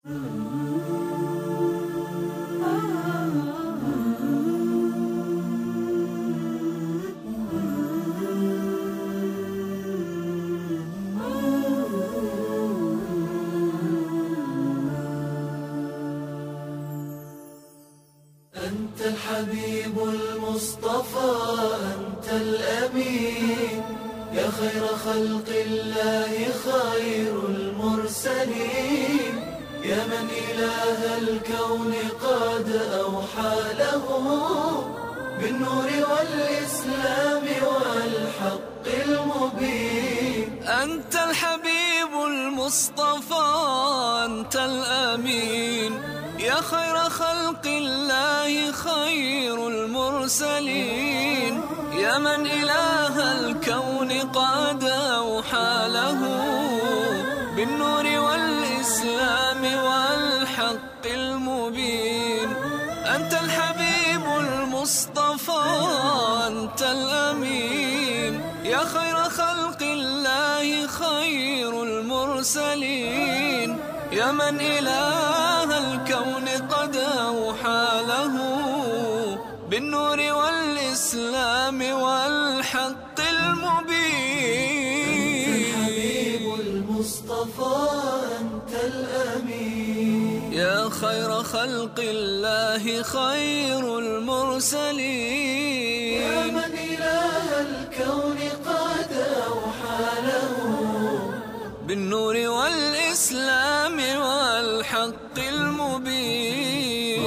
أنت الحبيب المصطفى أنت الأمين يا خير خلق الله خير المرسلين يا من إله الكون قد أوحى له بالنور والإسلام والحق المبين أنت الحبيب المصطفى أنت الأمين يا خير خلق الله خير المرسلين يا من إله الكون قد أوحى له بالنور والإسلام والحق المبين أنت الحبيب المصطفى أنت الأمين يا خير خلق الله خير المرسلين يا من إله الكون قد أوحى له بالنور والإسلام والحق المبين. أنت الحبيب المصطفى أنت الأمين يا خير خلق الله خير المرسلين يا من إله الكون قد أوحى له بالنور والإسلام والحق المبين.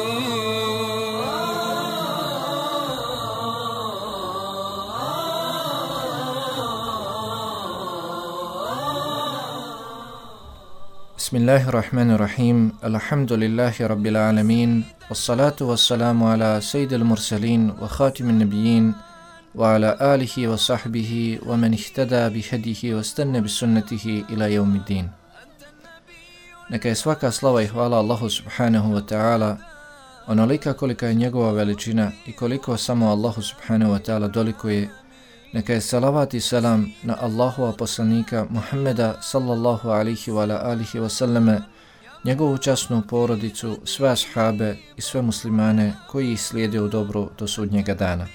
بسم الله الرحمن الرحيم الحمد لله رب العالمين والصلاة والسلام على سيد المرسلين وخاتم النبيين وعلى آله وصحبه ومن اهتدى بهديه واستنى بسنته إلى يوم الدين. Neka je svaka slava i hvala Allahu subhanahu wa ta'ala onolika kolika je njegova veličina i koliko samo Allahu subhanahu wa ta'ala dolikuje. Neka je salavat i selam na Allahova poslanika Muhammeda sallallahu alihi wa alihi wa sallame, njegovu časnu porodicu, sve ashabe i sve muslimane koji ih slijede u dobru do sudnjega dana.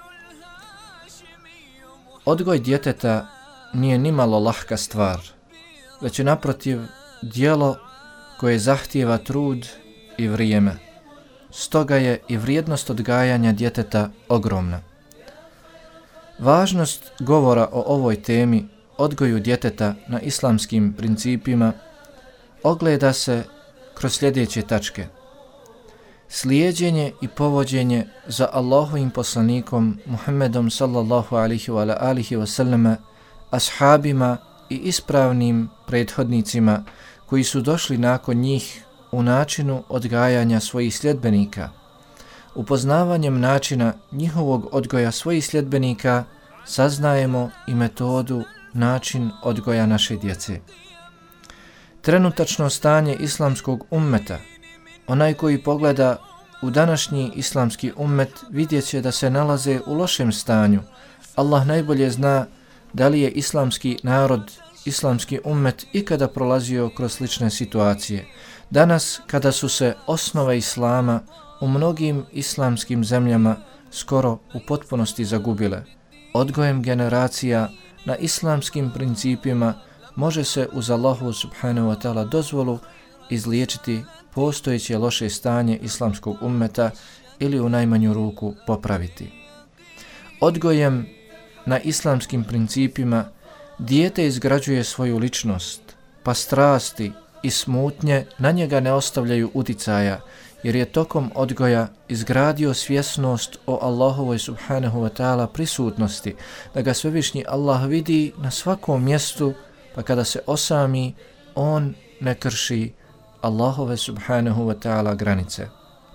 Odgoj djeteta nije nimalo lahka stvar, već je naprotiv djelo koje zahtijeva trud i vrijeme. Stoga je i vrijednost odgajanja djeteta ogromna. Važnost govora o ovoj temi, odgoju djeteta na islamskim principima, ogleda se kroz sljedeće tačke. Slijeđenje i povođenje za Allahovim poslanikom Muhammedom sallallahu alihi wa alihi wa sallama, ashabima i ispravnim prethodnicima koji su došli nakon njih u načinu odgajanja svojih sljedbenika. Upoznavanjem načina njihovog odgoja svojih sljedbenika saznajemo i metodu, način odgoja naše djece. Trenutačno stanje islamskog ummeta, onaj koji pogleda u današnji islamski ummet vidjet će da se nalaze u lošem stanju. Allah najbolje zna da li je islamski narod, islamski ummet ikada prolazio kroz slične situacije. Danas kada su se osnova islama u mnogim islamskim zemljama skoro u potpunosti zagubile, odgojem generacija na islamskim principima može se uz Allahu subhanahu wa ta'ala dozvolu izliječiti postojeće loše stanje islamskog ummeta ili u najmanju ruku popraviti. Odgojem na islamskim principima dijete izgrađuje svoju ličnost, pa strasti i smutnje na njega ne ostavljaju uticaja, jer je tokom odgoja izgradio svjesnost o Allahovoj subhanahu wa ta'ala prisutnosti, da ga svevišnji Allah vidi na svakom mjestu, pa kada se osami, on ne krši Allahove subhanahu wa ta'ala granice.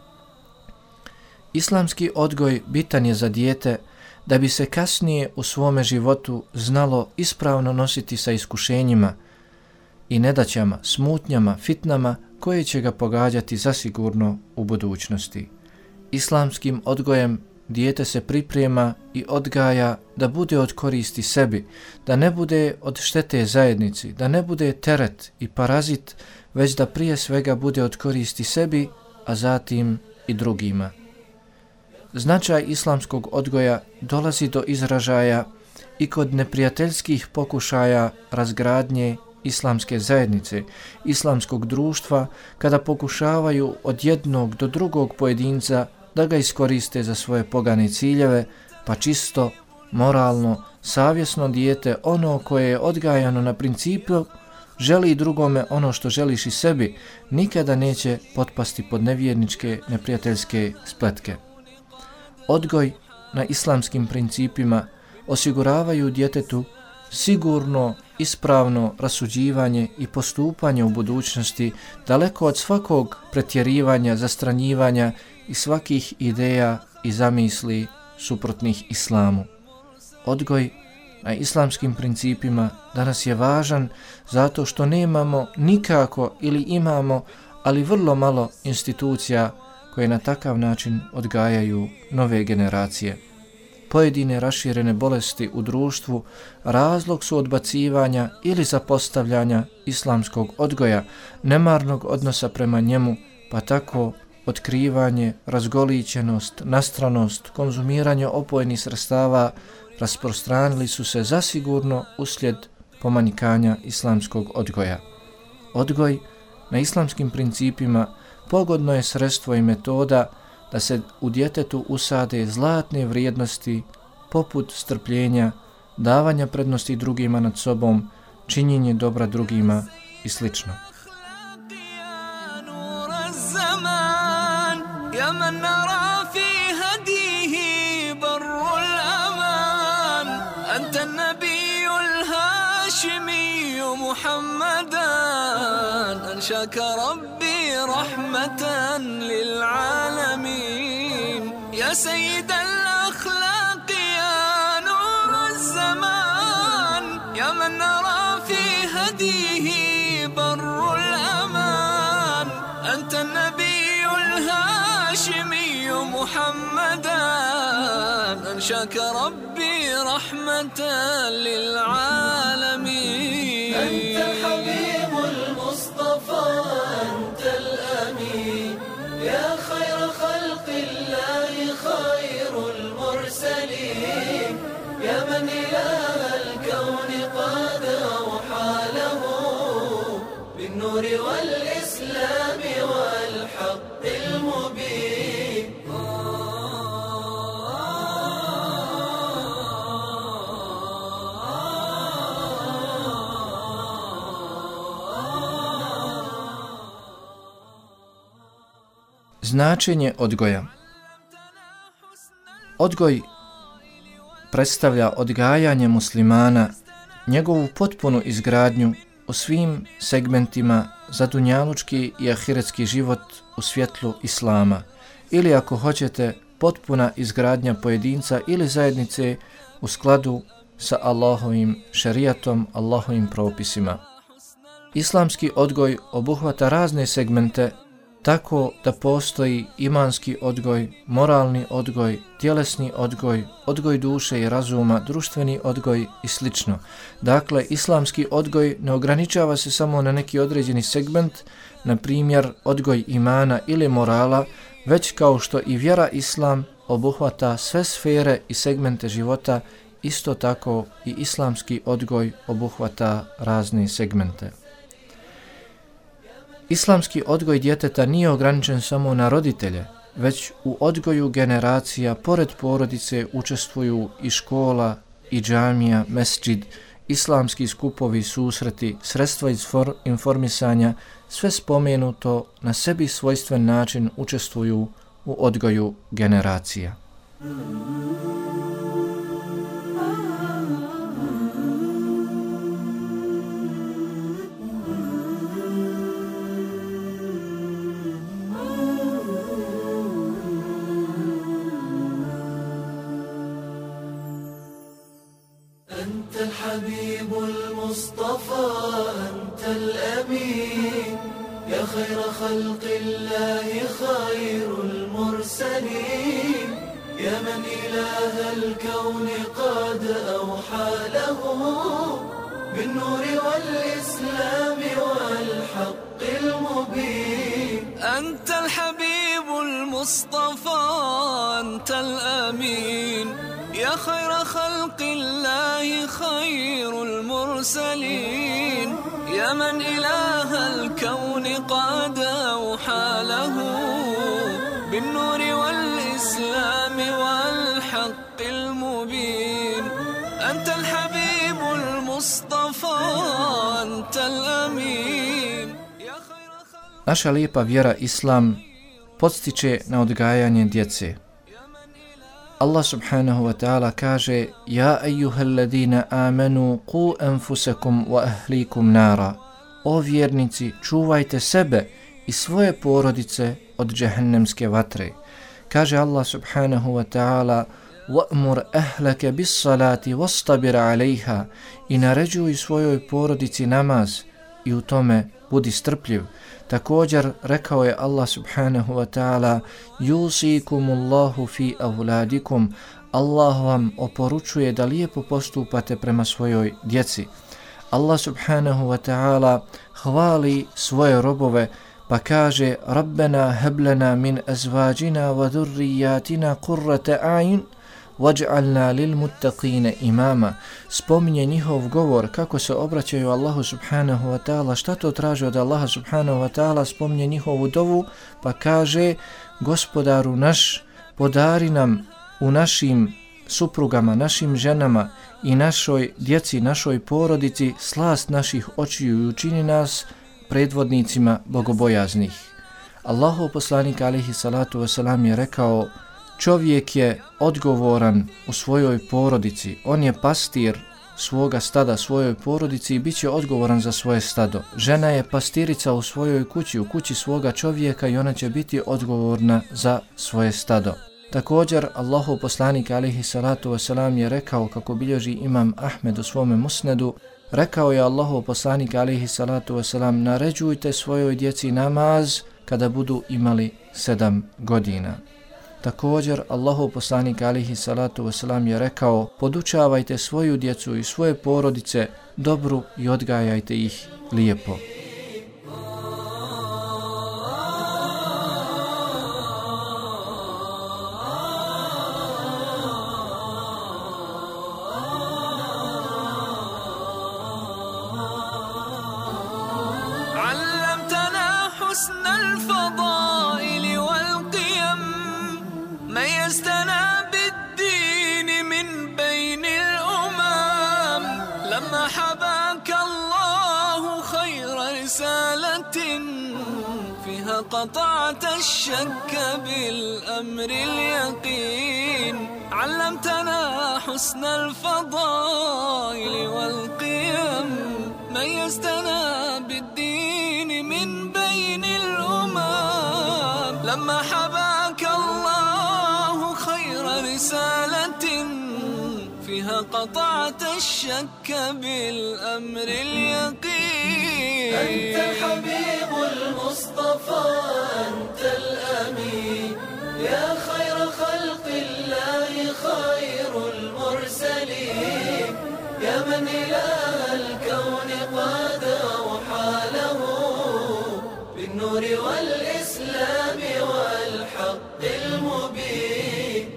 Islamski odgoj bitan je za dijete da bi se kasnije u svome životu znalo ispravno nositi sa iskušenjima i nedaćama, smutnjama, fitnama koje će ga pogađati zasigurno u budućnosti. Islamskim odgojem dijete se priprema i odgaja da bude od koristi sebi, da ne bude od štete zajednici, da ne bude teret i parazit, već da prije svega bude od koristi sebi, a zatim i drugima. Značaj islamskog odgoja dolazi do izražaja i kod neprijateljskih pokušaja razgradnje islamske zajednice, islamskog društva, kada pokušavaju od jednog do drugog pojedinca da ga iskoriste za svoje pogane ciljeve, pa čisto, moralno, savjesno dijete, ono koje je odgajano na principu želi drugome ono što želiš i sebi, nikada neće potpasti pod nevjerničke, neprijateljske spletke. Odgoj na islamskim principima osiguravaju djetetu sigurno, ispravno rasuđivanje i postupanje u budućnosti, daleko od svakog pretjerivanja, zastranjivanja i svakih ideja i zamisli suprotnih islamu. Odgoj na islamskim principima danas je važan zato što nemamo nikako ili imamo, ali vrlo malo institucija koje na takav način odgajaju nove generacije. Pojedine raširene bolesti u društvu razlog su odbacivanja ili zapostavljanja islamskog odgoja, nemarnog odnosa prema njemu, pa tako otkrivanje, razgolićenost, nastranost, konzumiranje opojnih sredstava rasprostranili su se zasigurno uslijed pomanjkanja islamskog odgoja. Odgoj na islamskim principima pogodno je sredstvo i metoda da se u djetetu usade zlatne vrijednosti poput strpljenja, davanja prednosti drugima nad sobom, činjenje dobra drugima i sl. أنشاك ربي رحمة للعالمين يا سيد الأخلاق يا نور الزمان يا من نرى في هديه بر الأمان أنت النبي الهاشمي محمدا أنشاك ربي رحمة للعالمين أنت الحبيب المصطفى أنت الأمين يا خير خلق الله خير المرسلين يا من إله الكون قد أوحى له بالنور والإسلام والحق المبين Značenje odgoja. Odgoj predstavlja odgajanje muslimana, njegovu potpunu izgradnju u svim segmentima za dunjalučki i ahiretski život u svjetlu islama, ili ako hoćete potpuna izgradnja pojedinca ili zajednice u skladu sa Allahovim šerijatom, Allahovim propisima. Islamski odgoj obuhvata razne segmente, tako da postoji imanski odgoj, moralni odgoj, tjelesni odgoj, odgoj duše i razuma, društveni odgoj i sl. Dakle, islamski odgoj ne ograničava se samo na neki određeni segment, na primjer odgoj imana ili morala, već kao što i vjera islam obuhvata sve sfere i segmente života, isto tako i islamski odgoj obuhvata razne segmente. Islamski odgoj djeteta nije ograničen samo na roditelje, već u odgoju generacija pored porodice učestvuju i škola, i džamija, mesdžid, islamski skupovi, susreti, sredstva informisanja, sve spomenuto na sebi svojstven način učestvuju u odgoju generacija. أنت الحبيب المصطفى أنت الأمين يا خير خلق الله خير المرسلين يا من إله الكون قد أوحى له بالنور والإسلام والحق المبين. أنت الحبيب المصطفى أنت الأمين يا خير خلق الله خير المرسلين يا من إله الكون قد أوحى له بالنور والإسلام والحق المبين. أنت الحبيب المصطفى أنت الأمين. Naša lijepa vjera Islam podstiče na odgajanje djece. Allah subhanahu wa ta'ala kaže: Ja ejuhalladina amanu qu anfusakum wa ahlikum nara. O vjernici, čuvajte sebe i svoje porodice od džehennemske vatre. Kaže Allah subhanahu wa ta'ala: Wa'mur ahlaka bis salati wastabir alejha. I naređuj svojoj porodici namaz i u tome budi strpljiv. Također rekao je Allah subhanahu wa ta'ala: Yusikumullahu fi avladikum. Allah vam oporučuje da lijepo postupate prema svojoj djeci. Allah subhanahu wa ta'ala hvali svoje robove pa kaže: Rabbena heblena min azvađina wa dhurrijatina qurrata a'yun waj'alna lil muttaqina imama. Spominje njihov govor kako se obraćaju Allahu subhanahu wa ta'ala, šta to traže od Allaha subhanahu wa ta'ala, spominje njihovu dovu pa kaže: Gospodaru naš, podari nam u našim suprugama, našim ženama i našoj djeci, našoj porodici slast naših očiju i učini nas predvodnicima bogobojaznih. Allahov poslanik alejhi salatu vesselam je rekao: Čovjek je odgovoran u svojoj porodici, on je pastir svoga stada, svojoj porodici i bit će odgovoran za svoje stado. Žena je pastirica u svojoj kući, u kući svoga čovjeka i ona će biti odgovorna za svoje stado. Također, Allahov poslanik alejhi salatu vesselam je rekao, kako bilježi imam Ahmed u svome musnedu, rekao je Allahov poslanik alejhi salatu vesselam: naređujte svojoj djeci namaz kada budu imali 7 godina. Također, Allahov poslanik alejhi salatu vesselam je rekao: podučavajte svoju djecu i svoje porodice dobru i odgajajte ih lijepo. ميزتنا بالدين من بين الأمم لما حباك الله خير رسالة فيها قطعت الشك بالأمر اليقين علمتنا حسن الفضائل والقيم ميزتنا بالدين من بين الأمم لما حباك الله خير رسالة فيها قطعت الشك بالأمر اليقين أنت الحبيب المصطفى أنت الأمين يا خير خلق الله خير المرسلين يا من إله الكون قد أوحى له بالنور والإسلام والحق المبين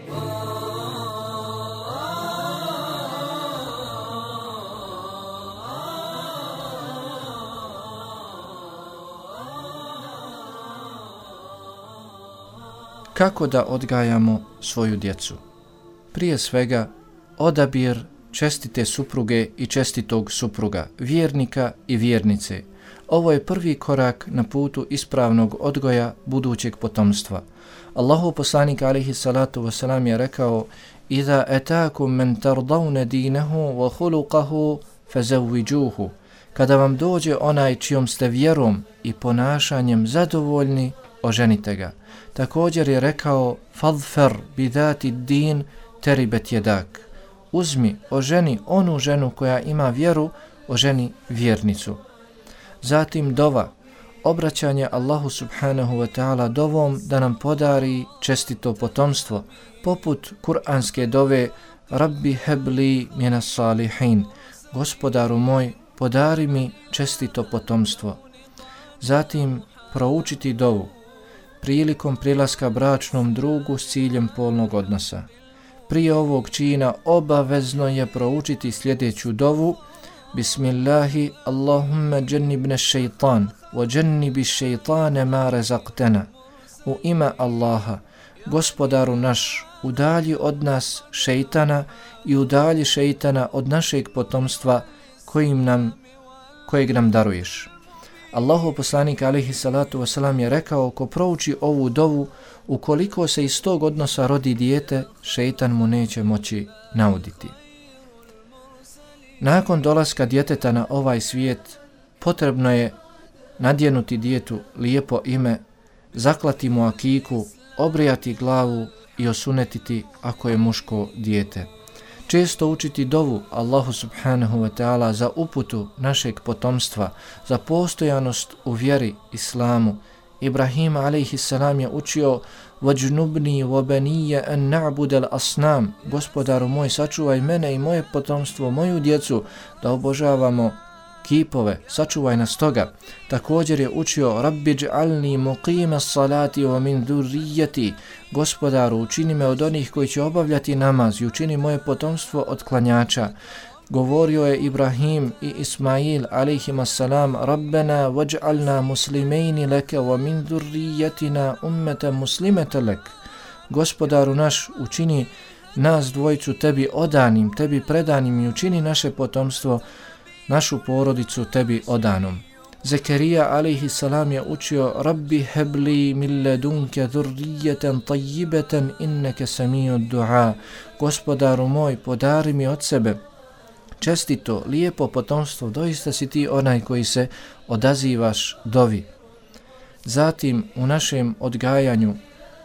Kako da odgajamo svoju djecu? Prije svega, odabir čestite supruge i čestitog supruga, vjernika i vjernice. Ovo je prvi korak na putu ispravnog odgoja budućeg potomstva. Allahov poslanik alejhi salatu vesselam je rekao: "Iza atakum man tardawna dinahu wa khuluquhu fazawwijuhu." Kada vam dođe onaj čijom ste vjerom i ponašanjem zadovoljni, oženite ga. Također je rekao: "Fadfar bidati din teribet jedak." Uzmi, oženi onu ženu koja ima vjeru, oženi vjernicu. Zatim dova, obraćanje Allahu subhanahu wa ta'ala dovom da nam podari čestito potomstvo, poput kuranske dove Rabbi hebli minas salihin, Gospodaru moj, podari mi čestito potomstvo. Zatim proučiti dovu prilikom prilaska bračnom drugu s ciljem polnog odnosa. Prije ovog čina obavezno je proučiti sljedeću dovu: Bismillahi, Allahumma džennibne šeitan, wa džennibi šeitane ma razaqtena. U ime Allaha, Gospodaru naš, udalji od nas šeitana i udalji šeitana od našeg potomstva kojeg nam daruješ. Allahov poslanik alejhi salatu vesselam je rekao: ko prouči ovu dovu, ukoliko se iz tog odnosa rodi dijete, šeitan mu neće moći nauditi. Nakon dolaska djeteta na ovaj svijet, potrebno je nadjenuti djetetu lijepo ime, zaklati mu akiku, obrijati glavu i osunetiti ako je muško dijete. Često učiti dovu Allahu subhanahu wa ta'ala za uputu našeg potomstva, za postojanost u vjeri islamu. Ibrahim alejhi salam je učio: Vajnubni wabaniyya an na'budal asnam. Gospodaru moj, sačuvaj mene i moje potomstvo, moju djecu, da obožavamo kipove, sačuvaj nas toga. Također je učio: Rabbi dž'alni muqima salati wa min dhurriyyati. Gospodaru, učini me od onih koji će obavljati namaz i učini moje potomstvo od klanjača. Govorio je Ibrahim i Ismail alejhima salam: Rabbena waj'alna muslimeini leke wa min dhurriyyatina ummatan muslimatan lek. Gospodaru naš, učini nas dvojicu tebi odanim, tebi predanim i učini naše potomstvo, našu porodicu tebi odanom. Zekerija alejhi salam je učio: Rabbi hebli min ledunke dhurrijeten tajibeten inneke samiju du'a. Gospodaru moj, podari mi od sebe čestito, lijepo potomstvo, doista si ti onaj koji se odazivaš dovi. Zatim u našem odgajanju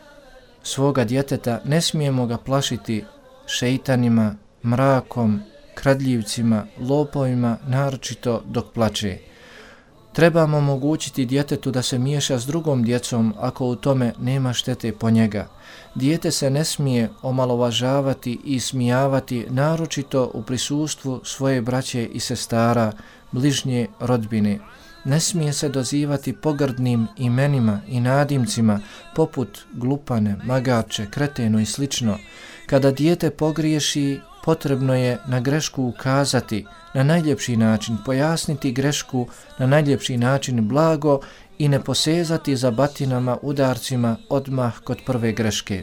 svoga djeteta ne smijemo ga plašiti šeitanima, mrakom, kradljivcima, lopovima, naročito dok plače. Trebamo omogućiti djetetu da se miješa s drugom djecom ako u tome nema štete po njega. Dijete se ne smije omalovažavati i smijavati, naročito u prisustvu svoje braće i sestara, bližnje rodbine. Ne smije se dozivati pogrdnim imenima i nadimcima poput glupane, magarče, kreteno i slično. Kada dijete pogriješi, potrebno je na grešku ukazati na najljepši način, pojasniti grešku na najljepši način blago i ne posezati za batinama, udarcima odmah kod prve greške.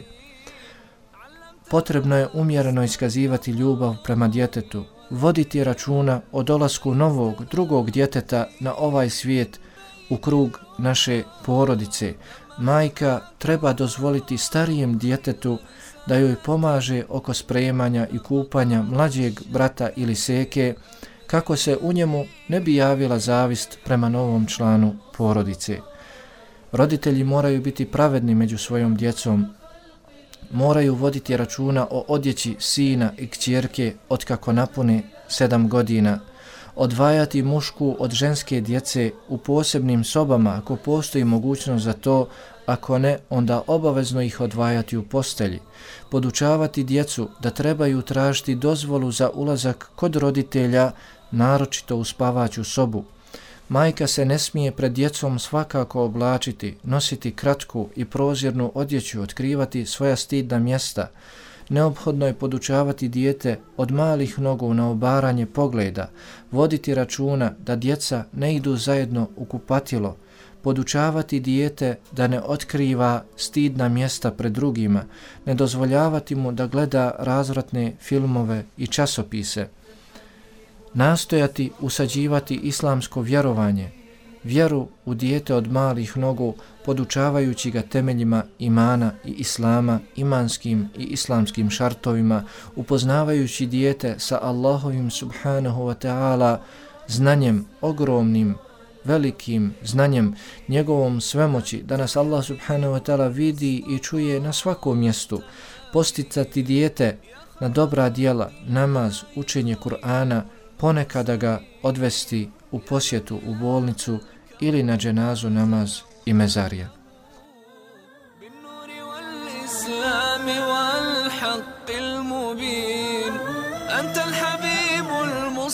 Potrebno je umjereno iskazivati ljubav prema djetetu, voditi računa o dolasku novog, drugog djeteta na ovaj svijet u krug naše porodice. Majka treba dozvoliti starijem djetetu da joj pomaže oko spremanja i kupanja mlađeg brata ili seke, kako se u njemu ne bi javila zavist prema novom članu porodice. Roditelji moraju biti pravedni među svojom djecom, moraju voditi računa o odjeći sina i kćerke otkako napune 7 godina, odvajati mušku od ženske djece u posebnim sobama ako postoji mogućnost za to, ako ne, onda obavezno ih odvajati u postelji, podučavati djecu da trebaju tražiti dozvolu za ulazak kod roditelja, naročito u spavaću sobu. Majka se ne smije pred djecom svakako oblačiti, nositi kratku i prozirnu odjeću, otkrivati svoja stidna mjesta. Neophodno je podučavati dijete od malih nogu na obaranje pogleda, voditi računa da djeca ne idu zajedno u kupatilo, podučavati dijete da ne otkriva stidna mjesta pred drugima, ne dozvoljavati mu da gleda razvratne filmove i časopise. Nastojati usađivati islamsko vjerovanje, vjeru u dijete od malih nogu, podučavajući ga temeljima imana i islama, imanskim i islamskim šartovima, upoznavajući dijete sa Allahovim subhanahu wa ta'ala znanjem, ogromnim, velikim znanjem, njegovom svemoći, da nas Allah subhanahu wa ta'ala vidi i čuje na svakom mjestu, posticati dijete na dobra djela, namaz, učenje Kur'ana, ponekada ga odvesti u posjetu u bolnicu ili na dženazu, namaz i mezarija.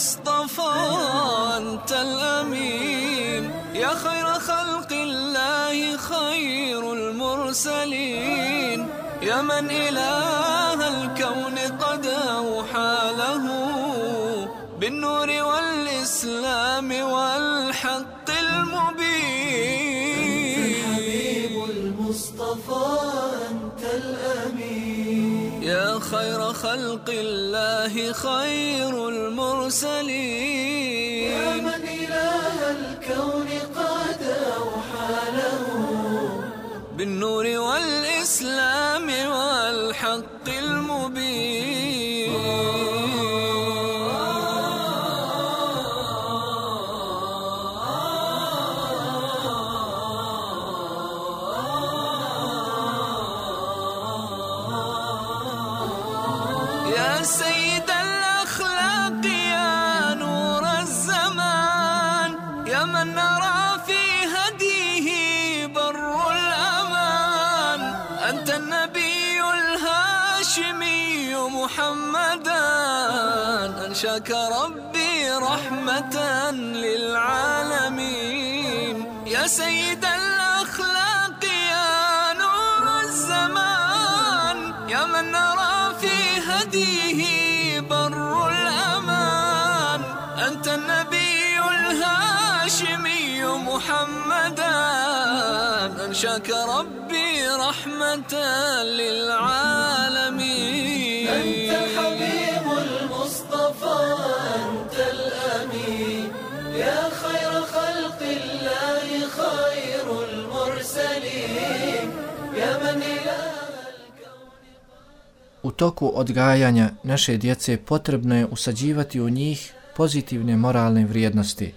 المصطفى أنت الأمين يا خير خلق الله خير المرسلين يا من إله الكون قد أوحى له بالنور والإسلام والحق المبين. أنت الحبيب المصطفى أنت الأمين يا خير خلق الله خير المرسلين يا من إله الكون قد أوحى له بالنور والإسلام والحق المبين. يا سيد الأخلاق يا نور الزمان يا من نرى في هديه بر الأمان أنت النبي الهاشمي محمدا أنشاك ربي رحمة للعالمين يا سيد الأخلاق يا نور الزمان يا من نرى في هديه بر الأمان أنت النبي الهاشمي محمدا أنشاك ربي رحمة للعالمين. أنت الحبيب المصطفى أنت الأمين يا خير خلق الله خير المرسلين يا من إله. U toku odgajanja naše djece potrebno je usađivati u njih pozitivne moralne vrijednosti,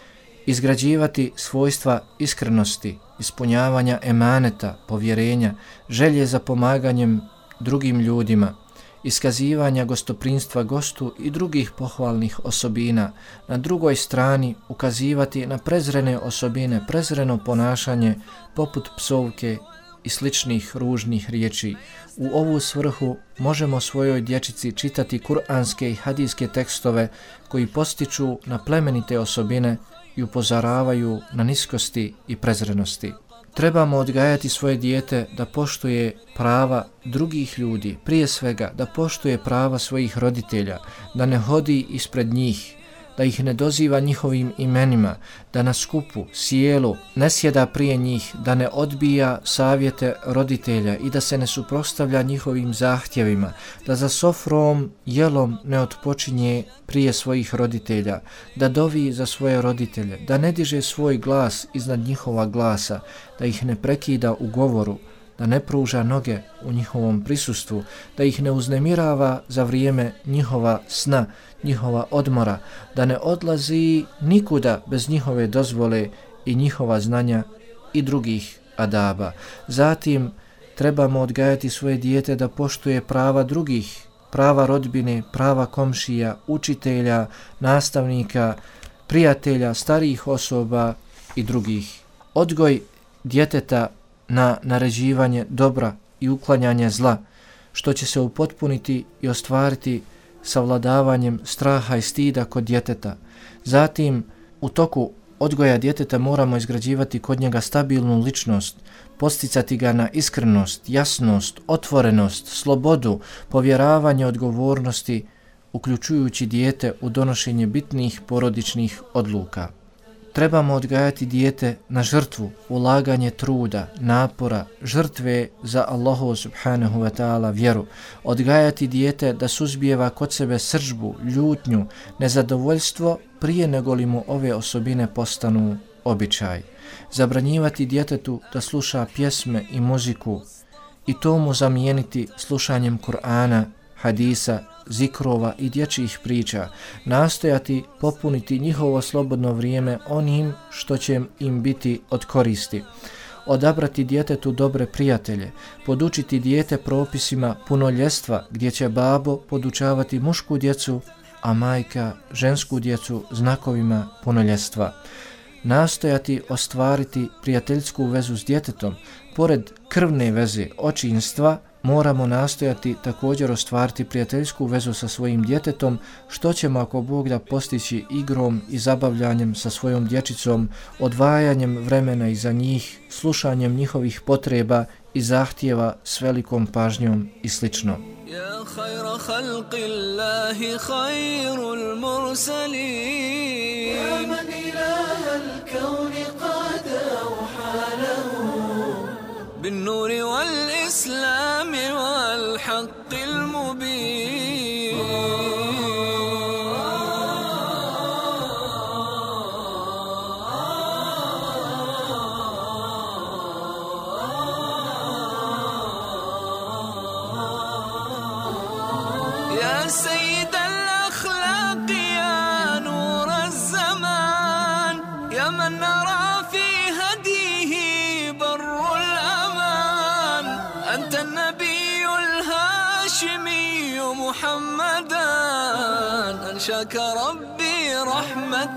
izgrađivati svojstva iskrenosti, ispunjavanja emaneta, povjerenja, želje za pomaganjem drugim ljudima, iskazivanja gostoprinstva gostu i drugih pohvalnih osobina. Na drugoj strani ukazivati na prezrene osobine, prezreno ponašanje poput psovke i sličnih ružnih riječi. U ovu svrhu možemo svojoj dječici čitati kuranske i hadijske tekstove koji postiču na plemenite osobine i upozoravaju na niskosti i prezrenosti. Trebamo odgajati svoje dijete da poštuje prava drugih ljudi, prije svega da poštuje prava svojih roditelja, da ne hodi ispred njih, da ih ne doziva njihovim imenima, da na skupu, sjelu ne sjeda prije njih, da ne odbija savjete roditelja i da se ne suprotstavlja njihovim zahtjevima, da za sofrom, jelom ne otpočinje prije svojih roditelja, da dovi za svoje roditelje, da ne diže svoj glas iznad njihova glasa, da ih ne prekida u govoru, da ne pruža noge u njihovom prisustvu, da ih ne uznemirava za vrijeme njihova sna, njihova odmora, da ne odlazi nikuda bez njihove dozvole i njihova znanja i drugih adaba. Zatim trebamo odgajati svoje dijete da poštuje prava drugih, prava rodbine, prava komšija, učitelja, nastavnika, prijatelja, starijih osoba i drugih. Odgoj djeteta na naređivanje dobra i uklanjanje zla, što će se upotpuniti i ostvariti savladavanjem straha i stida kod djeteta. Zatim, u toku odgoja djeteta moramo izgrađivati kod njega stabilnu ličnost, posticati ga na iskrenost, jasnost, otvorenost, slobodu, povjeravanje odgovornosti, uključujući dijete u donošenje bitnih porodičnih odluka. Trebamo odgajati dijete na žrtvu, ulaganje truda, napora, žrtve za Allahu subhanahu wa ta'ala vjeru. Odgajati dijete da suzbijeva kod sebe srdžbu, ljutnju, nezadovoljstvo prije nego li mu ove osobine postanu običaj. Zabranjivati djetetu da sluša pjesme i muziku i to mu zamijeniti slušanjem Kur'ana, hadisa, zikrova i dječjih priča, nastojati popuniti njihovo slobodno vrijeme onim što će im biti od koristi. Odabrati djetetu dobre prijatelje, podučiti dijete propisima punoljestva gdje će babo podučavati mušku djecu, a majka žensku djecu znakovima punoljestva. Nastojati ostvariti prijateljsku vezu s djetetom, pored krvne veze očinstva, moramo nastojati također ostvariti prijateljsku vezu sa svojim djetetom, što ćemo ako Bog da postići igrom i zabavljanjem sa svojom dječicom, odvajanjem vremena iza njih, slušanjem njihovih potreba i zahtjeva s velikom pažnjom i slično. يا خير خلق الله خير المرسلين يا من إله الكون قد أوحى له بالنور والإسلام والحق المبين يا سيد الأخلاق يا نور الزمان يا من نرى في هديه بر الأمان أنت النبي الهاشمي محمدا أنشاك ربي رحمة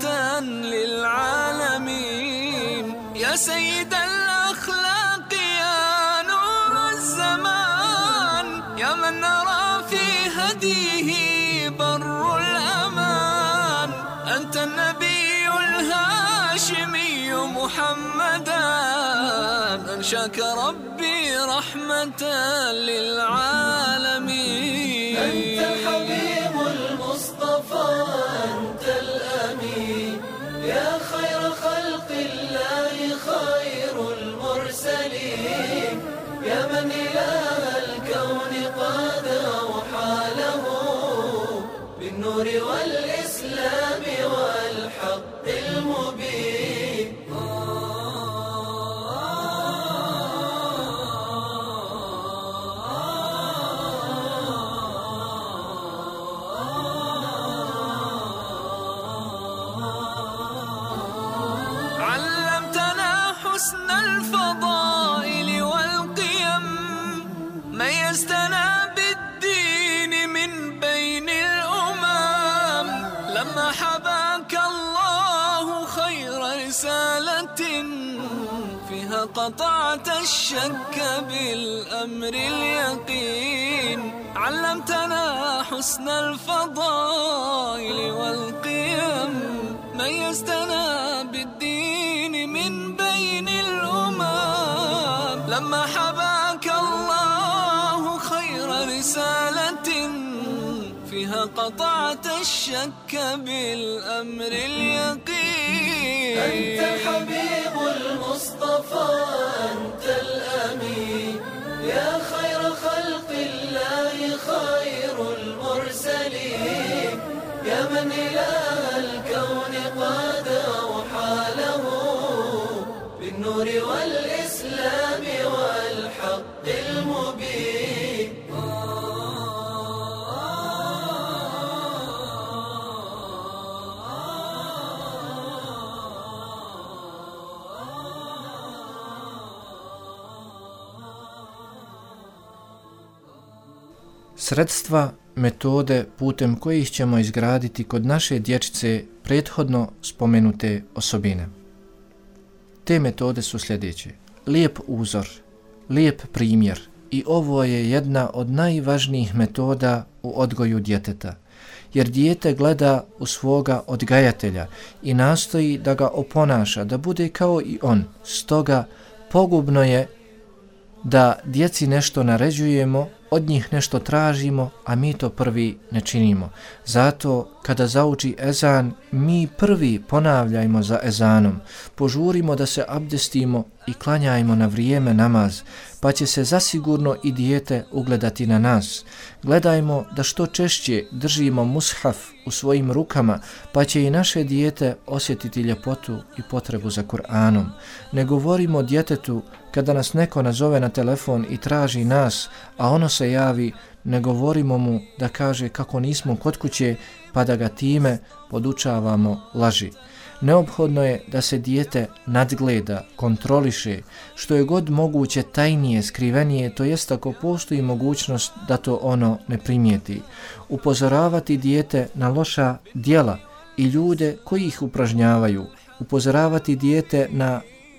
للعالمين يا سيد الأخلاق يا نور الزمان يا من نرى في هديه بر الأمان أنت النبي الهاشمي محمدا أنشاك ربي رحمة للعالمين أنت الحبيب المصطفى أنت الأمين يا خير خلق الله خير المرسلين يا من إله الكون قد أوحى له بالنور والإسلام والحق المبين علمتنا حسن الفضائل والقيم ميزتنا بالدين من بين الأمم لما حباك الله خير رسالة فيها قطعت الشك بالأمر اليقين علمتنا حسن الفضائل والقيم ميزتنا بالدين من بين الأمم لما حباك الله خير رسالة فيها قطعت الشك بالأمر اليقين أنت الحبيب المصطفى أنت الأمين يا خير خلق الله خير المرسلين يا من إله الكون قد أوحى له بالنور والإسلام والحق المبين Sredstva, metode putem kojih ćemo izgraditi kod naše dječice prethodno spomenute osobine. Te metode su sljedeće. Lijep uzor, lijep primjer i ovo je jedna od najvažnijih metoda u odgoju djeteta. Jer dijete gleda u svoga odgajatelja i nastoji da ga oponaša, da bude kao i on. Stoga pogubno je da djeci nešto naređujemo, od njih nešto tražimo, a mi to prvi ne činimo. Zato kada zauči ezan, mi prvi ponavljajmo za ezanom, požurimo da se abdestimo i klanjajmo na vrijeme namaz, pa će se zasigurno i dijete ugledati na nas. Gledajmo da što češće držimo mushaf u svojim rukama, pa će i naše dijete osjetiti ljepotu i potrebu za Kur'anom. Ne govorimo djetetu kada nas neko nazove na telefon i traži nas, a ono se javi, ne govorimo mu da kaže kako nismo kod kuće, pa da ga time podučavamo laži. Neophodno je da se dijete nadgleda, kontroliše, što je god moguće tajnije, skrivenije, to jest ako postoji mogućnost da to ono ne primijeti. Upozoravati dijete na loša djela i ljude koji ih upražnjavaju. Upozoravati dijete na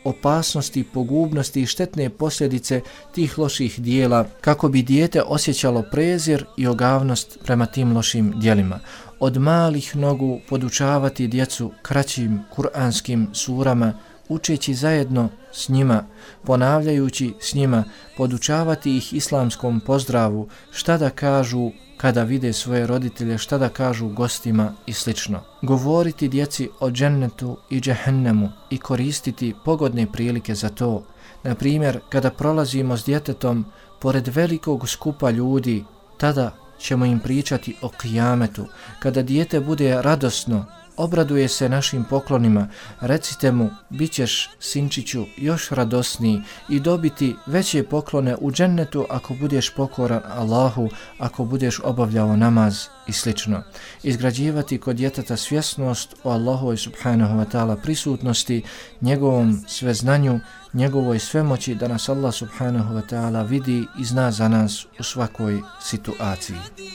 opasnosti, pogubnosti i štetne posljedice tih loših dijela, kako bi dijete osjećalo prezir i ogavnost prema tim lošim dijelima. Od malih nogu podučavati djecu kraćim kuranskim surama, učeći zajedno s njima, ponavljajući s njima, podučavati ih islamskom pozdravu, šta da kažu kada vide svoje roditelje, šta da kažu gostima i slično. Govoriti djeci o džennetu i džehennemu i koristiti pogodne prilike za to. Na primjer, kada prolazimo s djetetom pored velikog skupa ljudi, tada ćemo im pričati o kijametu. Kada dijete bude radosno, obraduje se našim poklonima, recite mu, bit ćeš, sinčiću, još radosniji i dobiti veće poklone u džennetu ako budeš pokoran Allahu, ako budeš obavljao namaz i slično. Izgrađivati kod djeteta svjesnost o Allahovoj subhanahu wa ta'ala prisutnosti, njegovom sveznanju, njegovoj svemoći da nas Allah subhanahu wa ta'ala vidi i zna za nas u svakoj situaciji.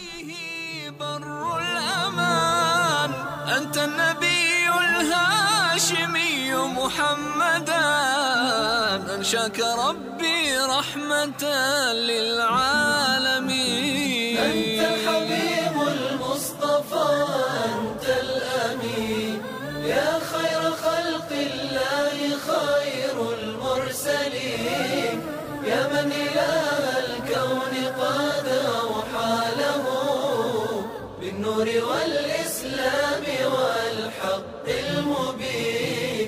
أنت النبي الهاشمي محمدا أنشاك ربي رحمة للعالمين أنت الحبيب المصطفى أنت الأمين يا خير خلق الله خير المرسلين يا من إله الكون قد أوحى له بالنور والإسلام والحق المبين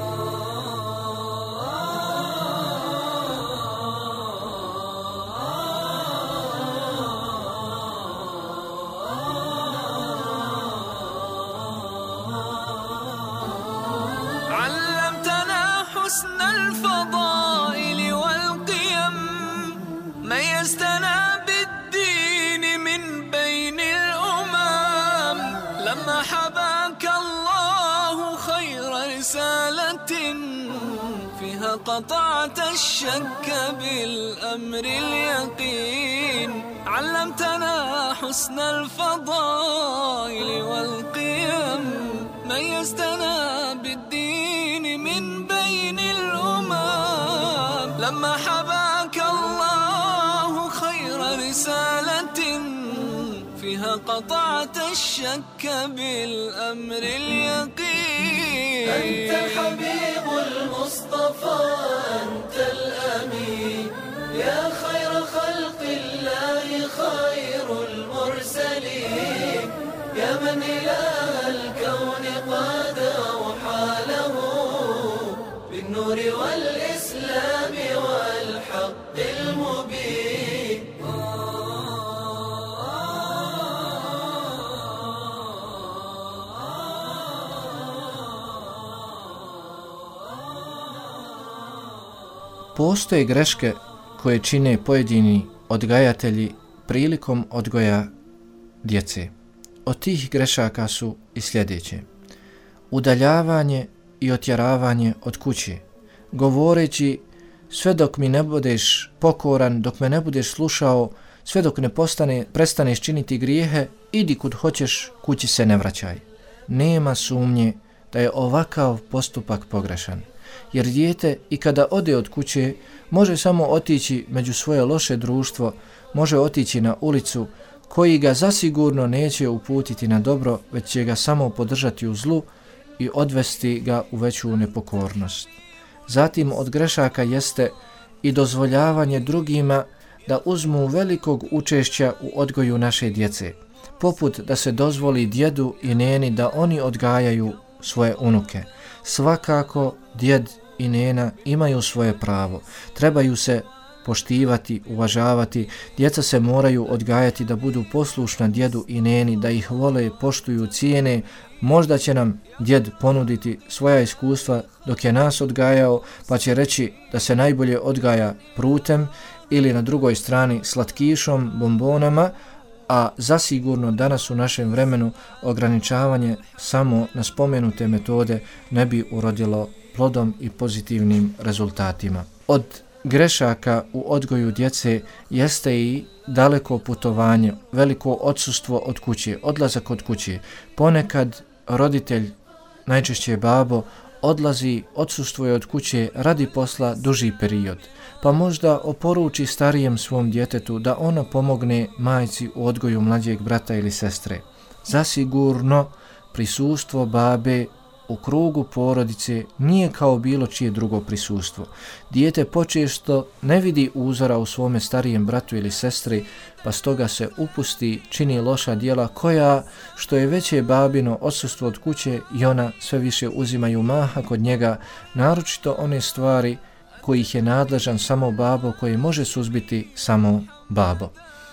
علمتنا حسن الفضائل والقيم ميزتنا بالدين من بين الأمم لما حباك الله خير رسالة فيها قطعت الشك بالأمر اليقين علمتنا حسن الفضائل والقيم ميزتنا بالدين من بين الأمم لما حباك الله خير رسالة فيها قطعت الشك بالأمر اليقين أنت الحبيب المصطفى أنت الأمين يا خير خلق الله خير المرسلين يا من إله الكون قد أوحى له بالنور والإسلام والحق المبين Postoje greške koje čine pojedini odgajatelji prilikom odgoja djece. Od tih grešaka su i sljedeće: udaljavanje i otjeravanje od kuće, govoreći sve dok mi ne budeš pokoran, dok me ne budeš slušao, sve dok ne prestaneš činiti grijehe, idi kud hoćeš, kući se ne vraćaj. Nema sumnje da je ovakav postupak pogrešan, jer dijete i kada ode od kuće može samo otići među svoje loše društvo, može otići na ulicu koji ga zasigurno neće uputiti na dobro, već će ga samo podržati u zlu i odvesti ga u veću nepokornost. Zatim od grešaka jeste i dozvoljavanje drugima da uzmu velikog učešća u odgoju naše djece, poput da se dozvoli djedu i neni da oni odgajaju svoje unuke. Svakako djed i nena imaju svoje pravo, trebaju se poštivati, uvažavati, djeca se moraju odgajati da budu poslušna djedu i neni, da ih vole, poštuju, cijene. Možda će nam djed ponuditi svoja iskustva dok je nas odgajao, pa će reći da se najbolje odgaja prutem ili na drugoj strani slatkišom, bombonama, a zasigurno danas u našem vremenu ograničavanje samo na spomenute metode ne bi urodilo plodom i pozitivnim rezultatima. Od grešaka u odgoju djece jeste i daleko putovanje, veliko odsustvo od kuće, odlazak od kuće. Ponekad roditelj, najčešće babo, odlazi, odsustvuje od kuće radi posla duži period, pa možda oporuči starijem svom djetetu da ona pomogne majci u odgoju mlađeg brata ili sestre. Zasigurno prisustvo babe u krugu porodice nije kao bilo čije drugo prisustvo. Dijete počesto ne vidi uzora u svome starijem bratu ili sestri, pa stoga se upusti, čini loša djela koja, što je veće babino odsustvo od kuće, i ona sve više uzimaju maha kod njega, naročito one stvari kojih je nadležan samo babo, koji može suzbiti samo babo.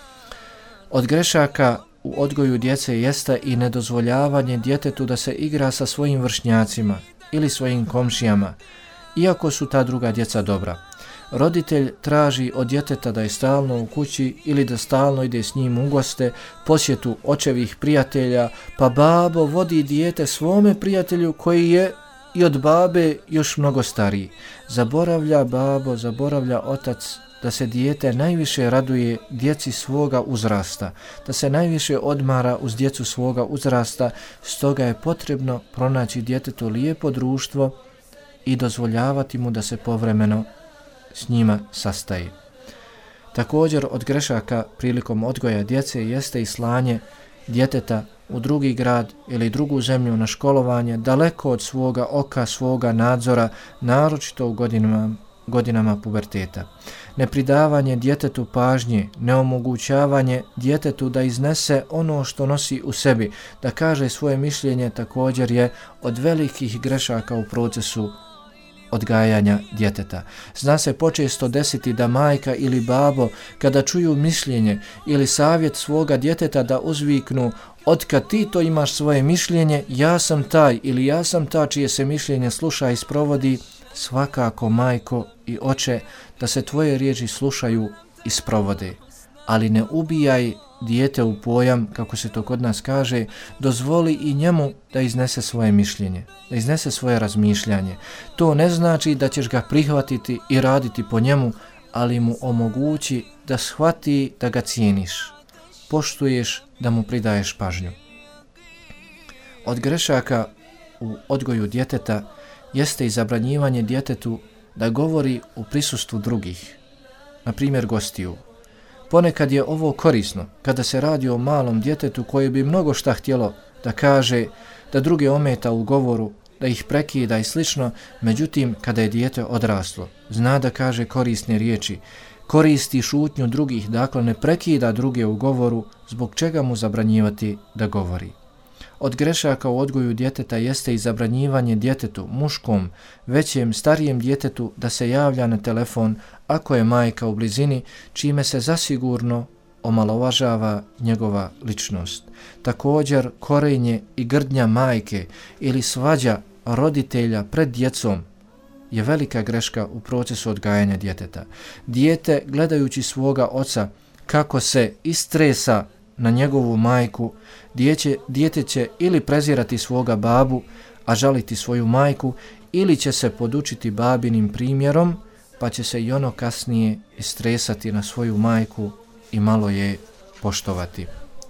Od grešaka u odgoju djece jeste i nedozvoljavanje djetetu da se igra sa svojim vršnjacima ili svojim komšijama, iako su ta druga djeca dobra. Roditelj traži od djeteta da je stalno u kući ili da stalno ide s njim u goste, posjetu očevih prijatelja, pa babo vodi dijete svome prijatelju koji je i od babe još mnogo stariji. Zaboravlja babo, zaboravlja otac da se dijete najviše raduje djeci svoga uzrasta, da se najviše odmara uz djecu svoga uzrasta, stoga je potrebno pronaći djetetu lijepo društvo i dozvoljavati mu da se povremeno s njima sastaje. Također od grešaka prilikom odgoja djece jeste i slanje djeteta u drugi grad ili drugu zemlju na školovanje, daleko od svoga oka, svoga nadzora, naročito u godinama puberteta. Nepridavanje djetetu pažnje, neomogućavanje djetetu da iznese ono što nosi u sebi, da kaže svoje mišljenje, također je od velikih grešaka u procesu odgajanja djeteta. Zna se počesto desiti da majka ili babo, kada čuju mišljenje ili savjet svoga djeteta, da uzviknu: "Otkad ti to imaš svoje mišljenje, ja sam taj ili ja sam ta čije se mišljenje sluša i sprovodi." Svakako, majko i oče, da se tvoje riječi slušaju i sprovode, ali ne ubijaj dijete u pojam, kako se to kod nas kaže, dozvoli i njemu da iznese svoje mišljenje, da iznese svoje razmišljanje. To ne znači da ćeš ga prihvatiti i raditi po njemu, ali mu omogući da shvati da ga cijeniš, poštuješ, da mu pridaješ pažnju. Od grešaka u odgoju djeteta jeste i zabranjivanje djetetu da govori u prisustvu drugih, na primjer gostiju. Ponekad je ovo korisno kada se radi o malom djetetu koje bi mnogo šta htjelo da kaže, da druge ometa u govoru, da ih prekida i slično, međutim kada je dijete odraslo, zna da kaže korisne riječi, koristi šutnju drugih, dakle ne prekida druge u govoru, zbog čega mu zabranjivati da govori. Od grešaka u odgoju djeteta jeste i zabranjivanje djetetu, muškom, većem, starijem djetetu, da se javlja na telefon ako je majka u blizini, čime se zasigurno omalovažava njegova ličnost. Također, korenje i grdnja majke ili svađa roditelja pred djecom je velika greška u procesu odgajanja djeteta. Dijete, gledajući svoga oca kako se istresa na njegovu majku, dijete će ili prezirati svoga babu, a žaliti svoju majku, ili će se podučiti babinim primjerom, pa će se i ono kasnije istresati na svoju majku i malo je poštovati.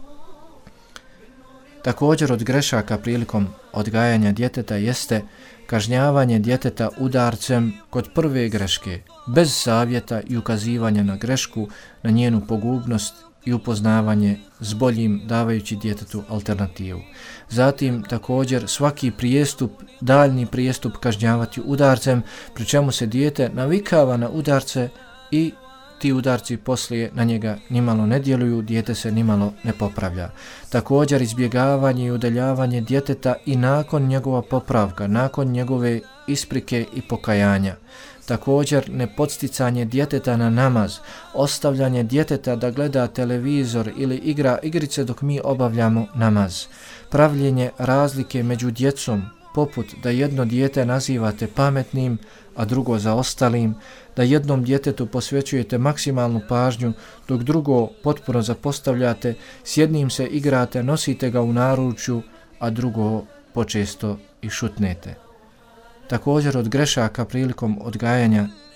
Također od grešaka prilikom odgajanja djeteta jeste kažnjavanje djeteta udarcem kod prve greške, bez savjeta i ukazivanja na grešku, na njenu pogubnost i upoznavanje s boljim, davajući djetetu alternativu. Zatim također svaki prijestup, daljni prijestup kažnjavati udarcem, pri čemu se dijete navikava na udarce i ti udarci poslije na njega nimalo ne djeluju, dijete se nimalo ne popravlja. Također izbjegavanje i udaljavanje djeteta i nakon njegova popravka, nakon njegove isprike i pokajanja. Također nepodsticanje djeteta na namaz, ostavljanje djeteta da gleda televizor ili igra igrice dok mi obavljamo namaz. Pravljenje razlike među djecom, poput da jedno dijete nazivate pametnim, a drugo zaostalim, da jednom djetetu posvećujete maksimalnu pažnju, dok drugo potpuno zapostavljate, s jednim se igrate, nosite ga u naručju, a drugo počesto i šutnete. Također od grešaka prilikom odgajanja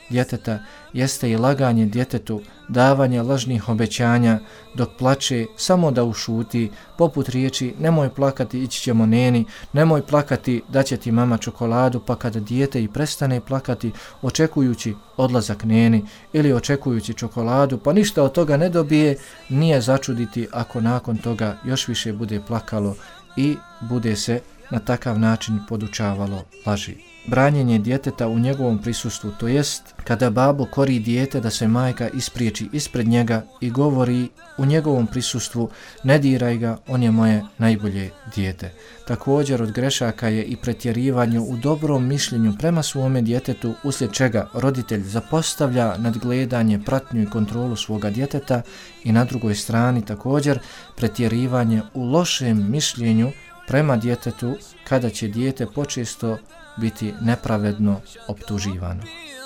djeteta jeste i laganje djetetu, davanje lažnih obećanja dok plače, samo da ušuti, poput riječi nemoj plakati, ići ćemo neni, nemoj plakati, daće ti mama čokoladu, pa kada dijete i prestane plakati očekujući odlazak neni ili očekujući čokoladu, pa ništa od toga ne dobije, nije začuditi ako nakon toga još više bude plakalo i bude se na takav način podučavalo laži. Branjenje djeteta u njegovom prisustvu, to jest kada babo kori dijete da se majka ispriječi ispred njega i govori u njegovom prisustvu ne diraj ga, on je moje najbolje dijete. Također od grešaka je i pretjerivanje u dobrom mišljenju prema svome djetetu, uslijed čega roditelj zapostavlja nadgledanje, pratnju i kontrolu svoga djeteta, i na drugoj strani također pretjerivanje u lošem mišljenju prema djetetu kada će dijete počesto biti nepravedno optuživano.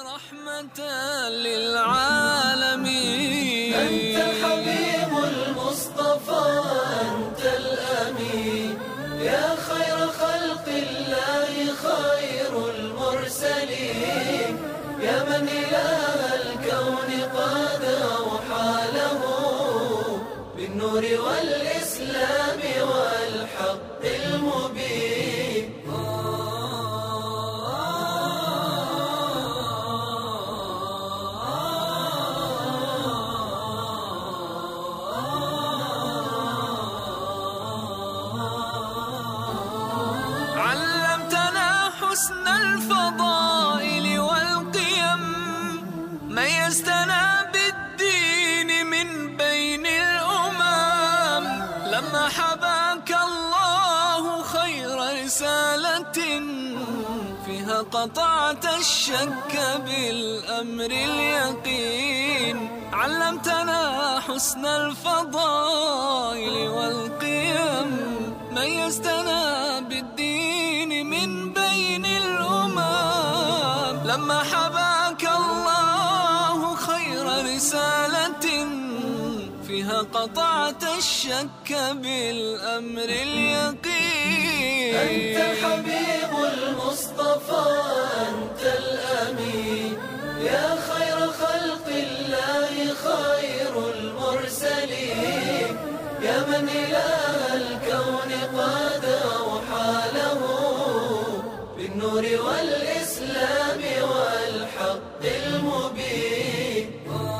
قطعت الشك بالأمر اليقين علمتنا حسن الفضائل والقيم ميزتنا بالدين من بين الأمم لما حباك الله خير رسالة فيها قطعت الشك بالأمر اليقين أنت الحبيب المصطفى أنت الأمين يا خير خلق الله خير المرسلين يا من إله الكون قد أوحى له بالنور والإسلام والحق المبين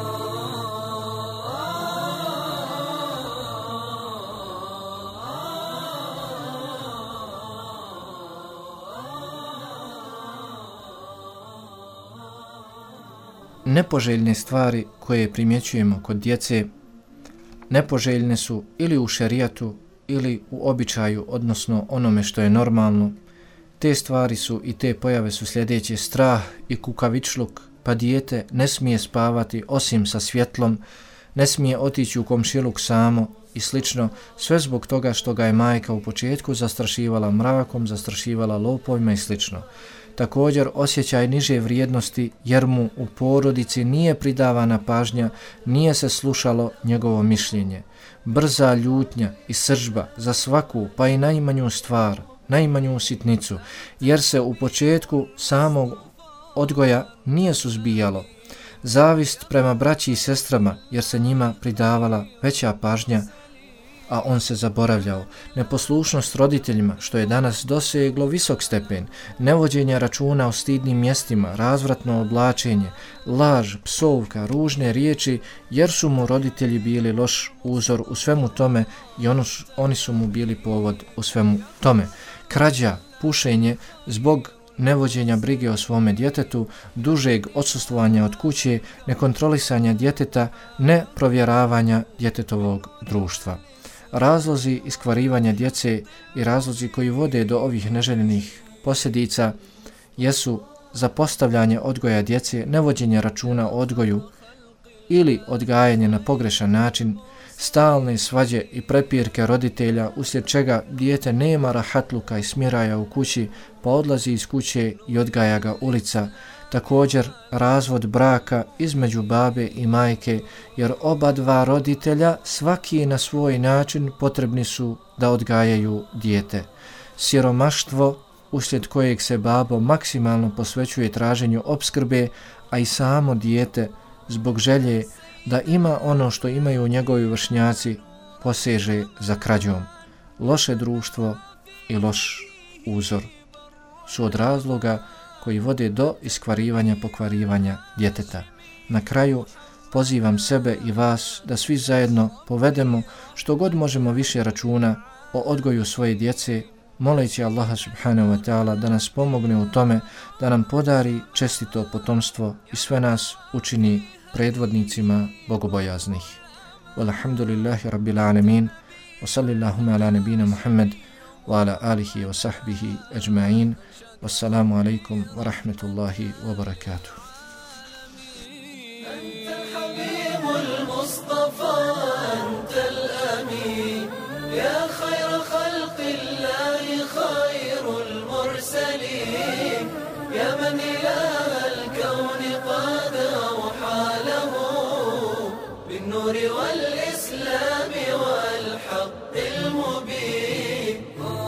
Nepoželjne stvari koje primjećujemo kod djece nepoželjne su ili u šerijatu ili u običaju, odnosno onome što je normalno. Te stvari su i te pojave su sljedeće: strah i kukavičluk, pa dijete ne smije spavati osim sa svjetlom, ne smije otići u komšiluk samo i slično, sve zbog toga što ga je majka u početku zastrašivala mrakom, zastrašivala lopovima i slično. Također osjećaj niže vrijednosti jer mu u porodici nije pridavana pažnja, nije se slušalo njegovo mišljenje. Brza ljutnja i srdžba za svaku, pa i najmanju stvar, najmanju sitnicu, jer se u početku samog odgoja nije suzbijalo. Zavist prema braći i sestrama jer se njima pridavala veća pažnja, a on se zaboravljao. Neposlušnost roditeljima, što je danas doseglo visok stepen, nevođenje računa o stidnim mjestima, razvratno oblačenje, laž, psovka, ružne riječi, jer su mu roditelji bili loš uzor u svemu tome i oni su mu bili povod u svemu tome. Krađa, pušenje zbog nevođenja brige o svome djetetu, dužeg odsustvovanja od kuće, nekontrolisanja djeteta, neprovjeravanja djetetovog društva. Razlozi iskvarivanja djece i razlozi koji vode do ovih neželjenih posljedica jesu zapostavljanje odgoja djece, nevođenje računa o odgoju ili odgajanje na pogrešan način, stalne svađe i prepirke roditelja, uslijed čega dijete nema rahatluka i smiraja u kući, pa odlazi iz kuće i odgaja ga ulica. Također razvod braka između babe i majke, jer oba dva roditelja svaki na svoj način potrebni su da odgajaju dijete. Siromaštvo, uslijed kojeg se babo maksimalno posvećuje traženju opskrbe, a i samo dijete zbog želje da ima ono što imaju njegovi vršnjaci poseže za krađom. Loše društvo i loš uzor su od razloga koji vode do iskvarivanja, pokvarivanja djeteta. Na kraju pozivam sebe i vas da svi zajedno povedemo što god možemo više računa o odgoju svoje djece, moleći Allaha subhanahu wa ta'ala da nas pomogne u tome, da nam podari čestito potomstvo i sve nas učini predvodnicima bogobojaznih. Walhamdulillahi rabbil alamin, wa sallillahuma ala nabina Muhammad wa ala alihi wa sahbihi ajma'in. Wassalamu alaikum wa rahmatullahi wa barakatuh. بالنور والإسلام والحق المبين.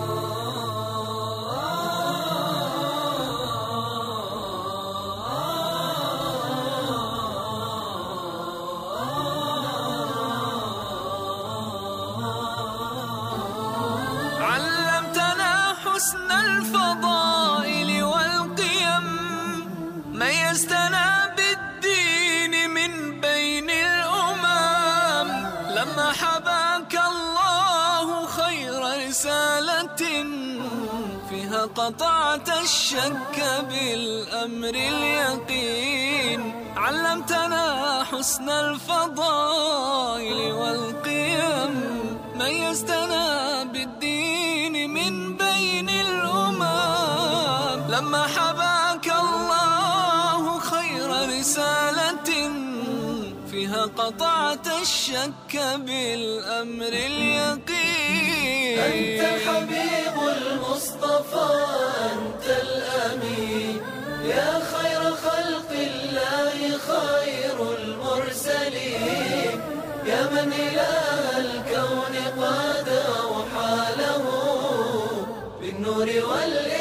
علمتنا حسن الفضائل والقيم، ميزتنا بالدين من بين الأمم، لما حباك الله خير رسالة فيها قطعت الشك بالأمر اليقين. علمتنا حسن الفضائل والقيم، ميزتنا بالدين من بين الأمم، لما حباك الله خير رسالة فيها قطعت الشك بالأمر اليقين. أنت الحبيب المصطفى، أنت الأمين، يا خير خلق الله، خير المرسلين، يا من إله الكون قد أوحى له بالنور والإسلام